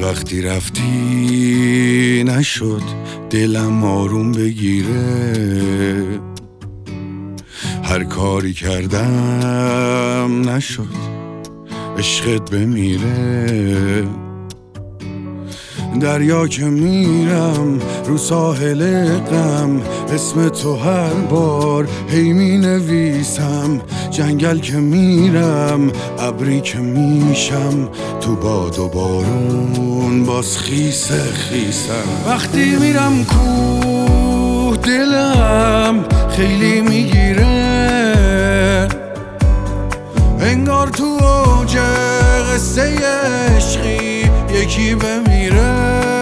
از وقتی رفتی نشد دلم آروم بگیره، هر کاری کردم نشد عشقت بمیره. دریا که میرم رو ساحل غم، اسم تو هر بار هی می نویسم. جنگل که میرم ابری که میشم، تو باد و بارون باز خیسه خیسم. وقتی میرم کوه دلم خیلی میگیره، انگار تو اوج قصه عشقی یکی بمیره.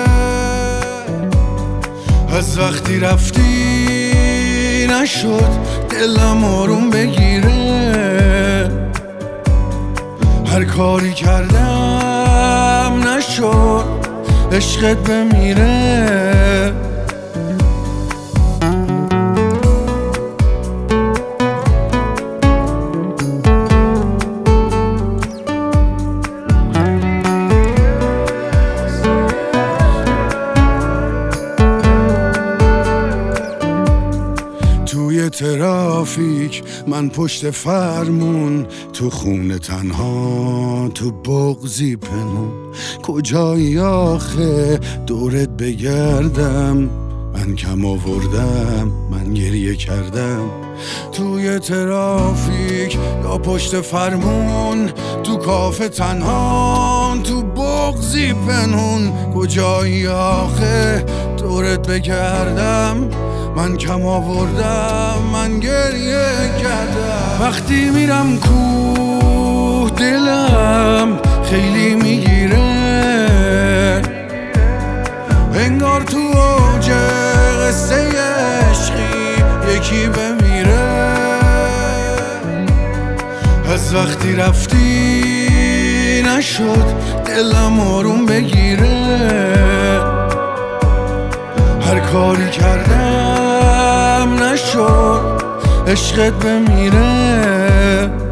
از وقتی رفتی نشد دلم آروم بگیره، هر کاری کردم نشد عشقت بمیره. توی ترافیک من پشت فرمون، تو خونه تنها تو بغضی پنون. کجایی آخه دورت بگردم، من کم آوردم من گریه کردم. توی ترافیک یا پشت فرمون، تو کافه تنها تو بغضی پنهون. کجایی آخه دورت بگردم، من کم آوردم من گریه کردم. وقتی میرم کوه دلم خیلی میگیره، انگار تو اوج قصه عشقی یکی بمیره. از وقتی رفتی نشد دلم آروم بگیره، هر کاری کردم نشد عشقت بمیره.